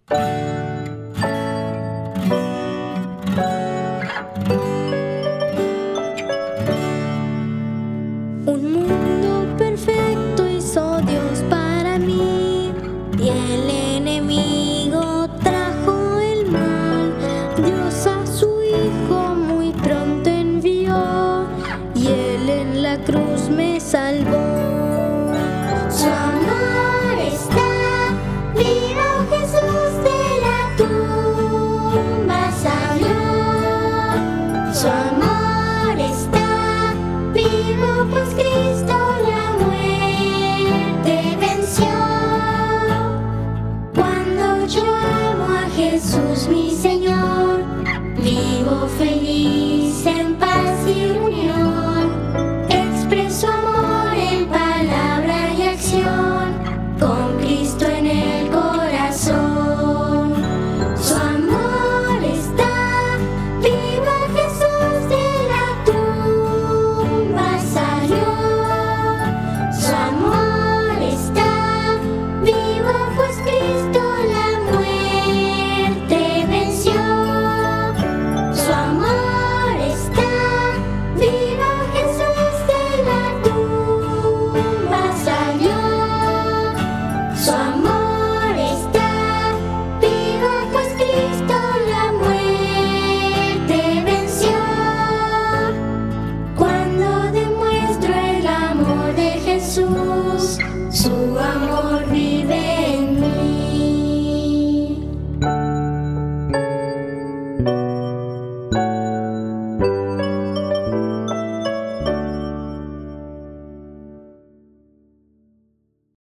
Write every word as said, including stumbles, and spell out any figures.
Un mundo perfecto hizo Dios para mí, y el enemigo trajo el mal. Dios a su Hijo muy pronto envió, y Él en la cruz me salvó. Su amor está vivo, Jesús de la tumba salió. Su amor está vivo, pues Cristo la muerte venció. Cuando yo amo a Jesús mi Señor, vivo feliz en paz y unión. Expreso amor en palabra y acción, con Cristo en el corazón. Su amor está vivo, Jesús de la tumba salió. Su amor está vivo, pues Cristo la muerte venció. Su amor está vivo, Jesús de la tumba salió. Su amor está vivo, pues Cristo la muerte venció. Cuando demuestro el amor de Jesús, su amor vivo